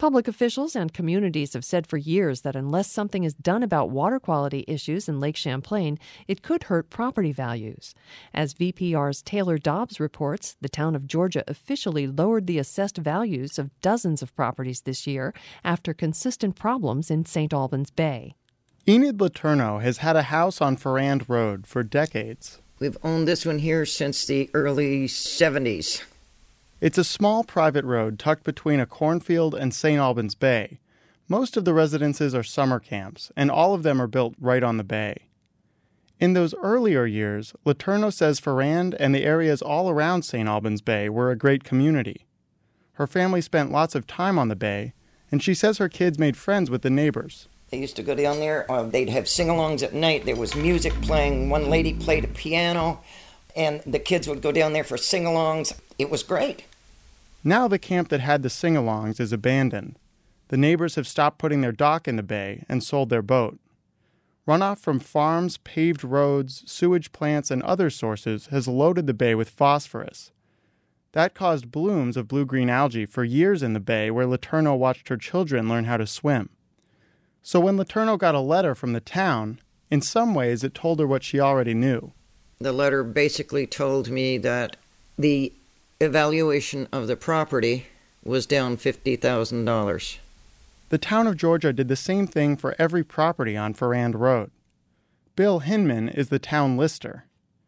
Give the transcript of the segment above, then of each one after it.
Public officials and communities have said for years that unless something is done about water quality issues in Lake Champlain, it could hurt property values. As VPR's Taylor Dobbs reports, the town of Georgia officially lowered the assessed values of dozens of properties this year after consistent problems in St. Albans Bay. Enid Letourneau has had a house on Farrand Road for decades. We've owned this one here since the early 70s. It's a small private road tucked between a cornfield and St. Albans Bay. Most of the residences are summer camps, and all of them are built right on the bay. In those earlier years, Letourneau says Farrand and the areas all around St. Albans Bay were a great community. Her family spent lots of time on the bay, and she says her kids made friends with the neighbors. They used to go down there. They'd have sing-alongs at night. There was music playing. One lady played a piano, and the kids would go down there for sing-alongs. It was great. Now the camp that had the sing-alongs is abandoned. The neighbors have stopped putting their dock in the bay and sold their boat. Runoff from farms, paved roads, sewage plants, and other sources has loaded the bay with phosphorus. That caused blooms of blue-green algae for years in the bay where Letourneau watched her children learn how to swim. So when Letourneau got a letter from the town, in some ways it told her what she already knew. The letter basically told me that the evaluation of the property was down $50,000. The town of Georgia did the same thing for every property on Farrand Road. Bill Hinman is the town lister.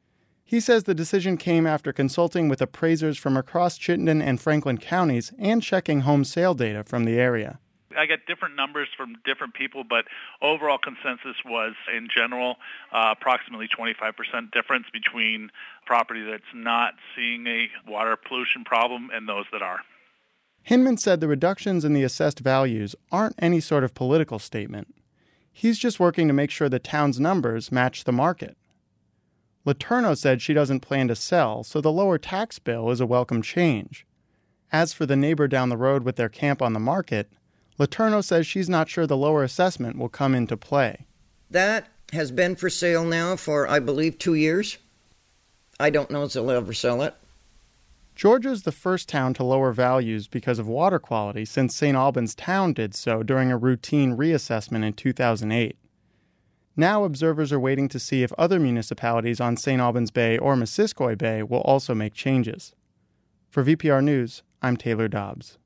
He says the decision came after consulting with appraisers from across Chittenden and Franklin counties and checking home sale data from the area. I get different numbers from different people, but overall consensus was, in general, approximately 25% difference between property that's not seeing a water pollution problem and those that are. Hinman said the reductions in the assessed values aren't any sort of political statement. He's just working to make sure the town's numbers match the market. Letourneau said she doesn't plan to sell, so the lower tax bill is a welcome change. As for the neighbor down the road with their camp on the market, Letourneau says she's not sure the lower assessment will come into play. That has been for sale now for, I believe, 2 years. I don't know if they'll ever sell it. Georgia's the first town to lower values because of water quality since St. Albans Town did so during a routine reassessment in 2008. Now observers are waiting to see if other municipalities on St. Albans Bay or Missisquoi Bay will also make changes. For VPR News, I'm Taylor Dobbs.